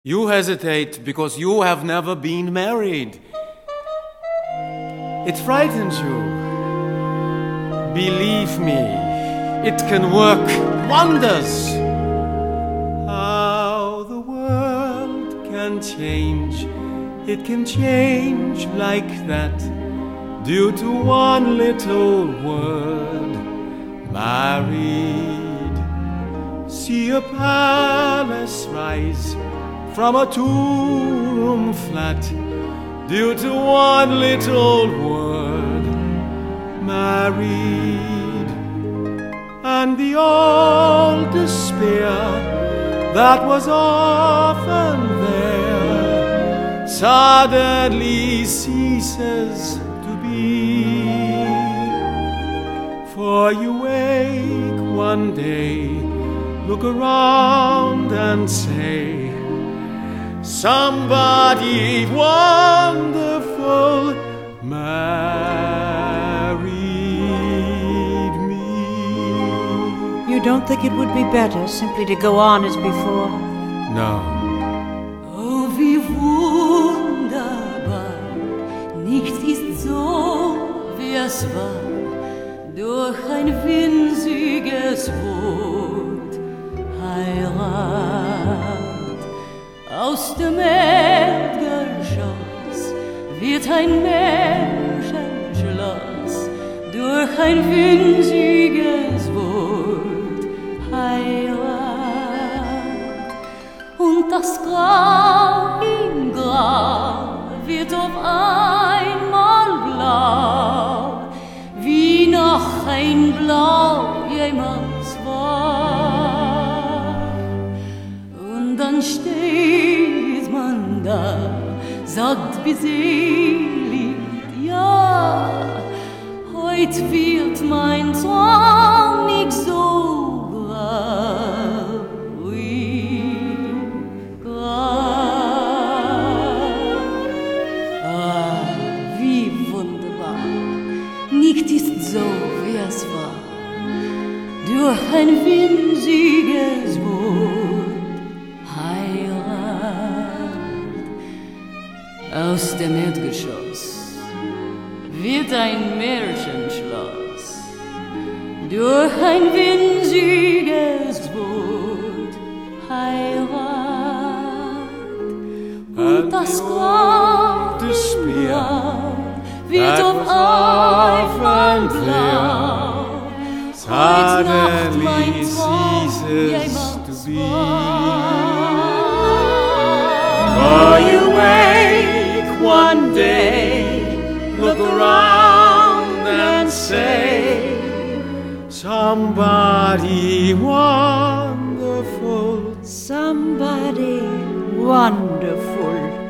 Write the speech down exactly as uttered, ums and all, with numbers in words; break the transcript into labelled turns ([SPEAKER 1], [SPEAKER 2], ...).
[SPEAKER 1] You hesitate because you have never been married. It frightens you. Believe me, it can work wonders. How the world can change, it can change like that, due to one little word, married. See a palace rise from a two-room flat, due to one little word, married. And the old despair that was often there suddenly ceases to be. For you wake one day, look around and say, somebody wonderful married me.
[SPEAKER 2] You don't think it would be better simply to go on as before?
[SPEAKER 1] No.
[SPEAKER 3] Oh, wie wunderbar, nichts ist so, wie es war, durch ein winziges Wort, Heirat. Aus dem Erdgeschoss wird ein Märchenschloss, durch ein winziges Wort, Heirat. Und das Grau im Grau wird auf einmal blau, wie noch ein Blau jemals war. Und dann steht man da, sagt beseligt, ja, heut wird mein Traum nicht so grau wie grau. Ah, wie wunderbar, nicht ist so, wie es war, durch ein winziges Wort, aus dem Erdgeschoss wird ein Märchenschloss, durch ein winziges Wort, Heirat. Und das Grau wird auf einmal blau,
[SPEAKER 1] suddenly ceases to be. For you wake one day, look around and say, somebody wonderful,
[SPEAKER 2] Somebody wonderful